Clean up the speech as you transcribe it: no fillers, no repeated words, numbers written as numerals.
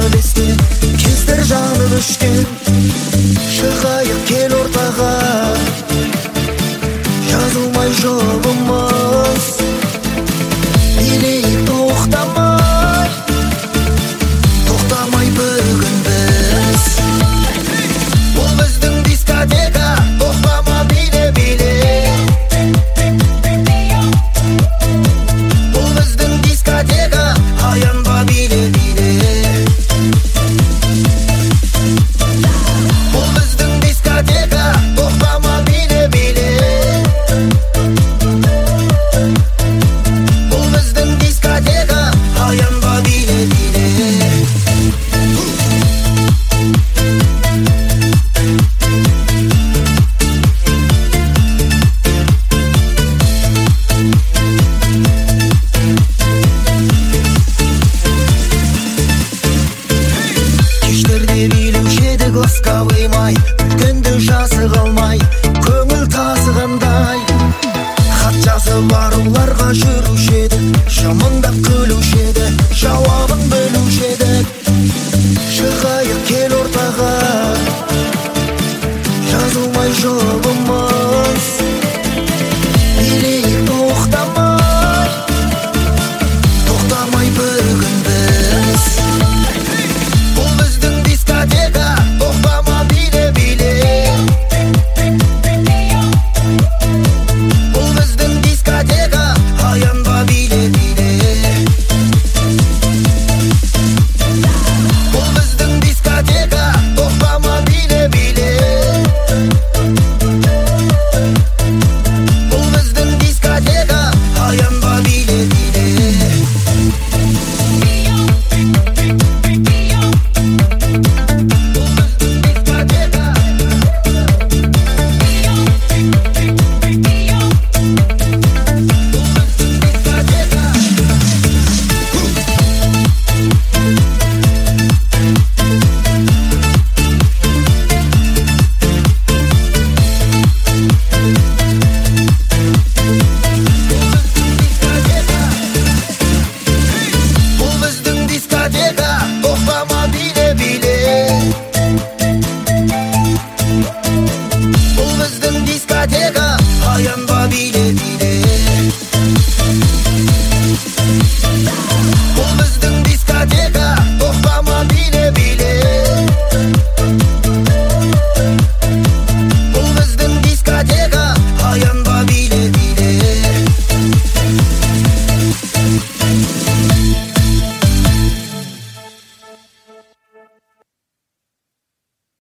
бесте кездер жанып өшкен. Шығайық кел ортаға, жазылмай жолымыз. Билейік тоқтамай, тоқтамай бүгін біз. Бұл біздің дискотека, тоқтама биле биле. Бұл біздің дискотека, аянба биле биле. Бұл біздің дискотека, тоқтама биле биле. Бұл біздің дискотека, аянба биле биле. Кештерде билеуші еді ласковый май, өткенді жасы қалмай.